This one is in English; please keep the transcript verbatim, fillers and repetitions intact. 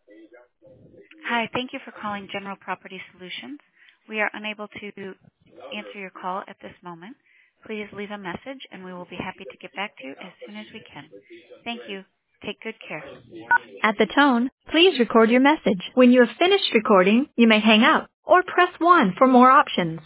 Hi, thank you for calling General Property Solutions. We are unable to answer your call at this moment. Please leave a message and we will be happy to get back to you as soon as we can. Thank you. Take good care. At the tone, please record your message. When you have finished recording, you may hang up or press one for more options.